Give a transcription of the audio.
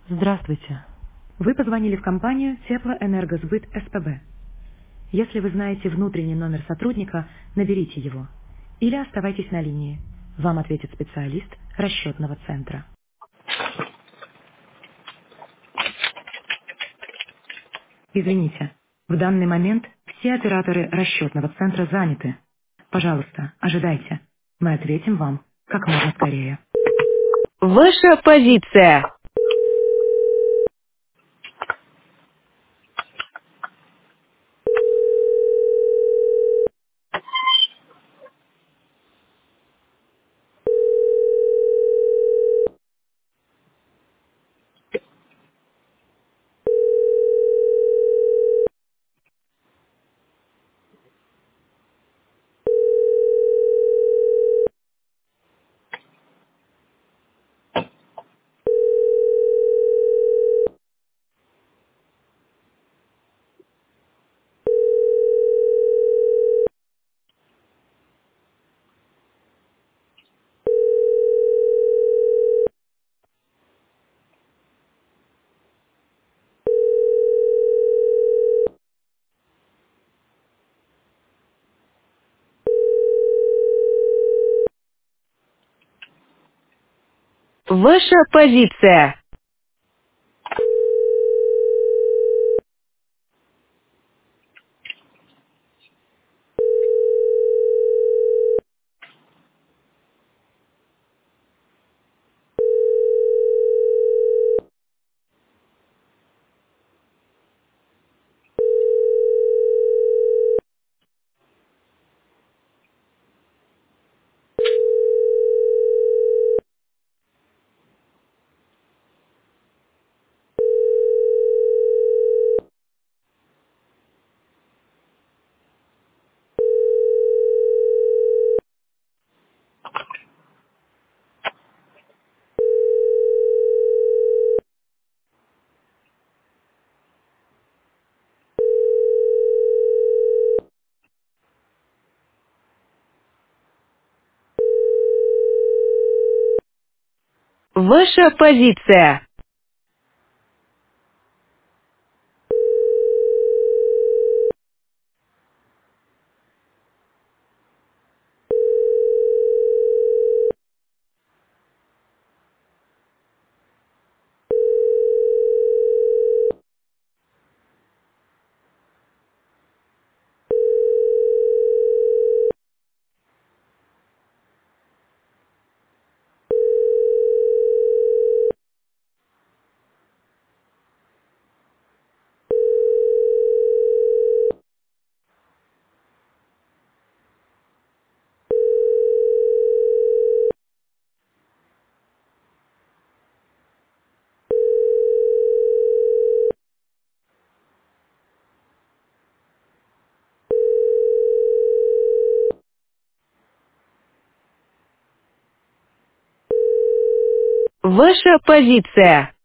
Здравствуйте. Вы позвонили в компанию Теплоэнергосбыт СПБ. Если вы знаете внутренний номер сотрудника, наберите его. Или оставайтесь на линии. Вам ответит специалист расчетного центра. Извините, в данный момент все операторы расчетного центра заняты. Пожалуйста, ожидайте. Мы ответим вам как можно скорее. Ваша позиция. Ваша позиция. Ваша позиция. Ваша позиция.